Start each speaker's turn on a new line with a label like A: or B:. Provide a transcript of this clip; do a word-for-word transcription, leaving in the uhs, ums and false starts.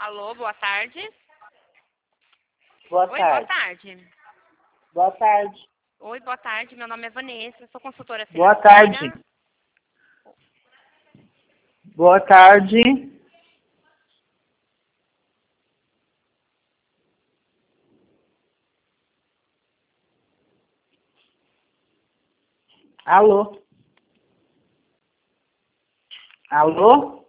A: Alô, boa tarde.
B: Boa
A: Oi,
B: tarde.
A: boa tarde.
B: Boa tarde.
A: Oi, boa tarde. Meu nome é Vanessa, sou consultora
B: Boa
A: financeira.
B: tarde. Boa tarde. Alô? Alô?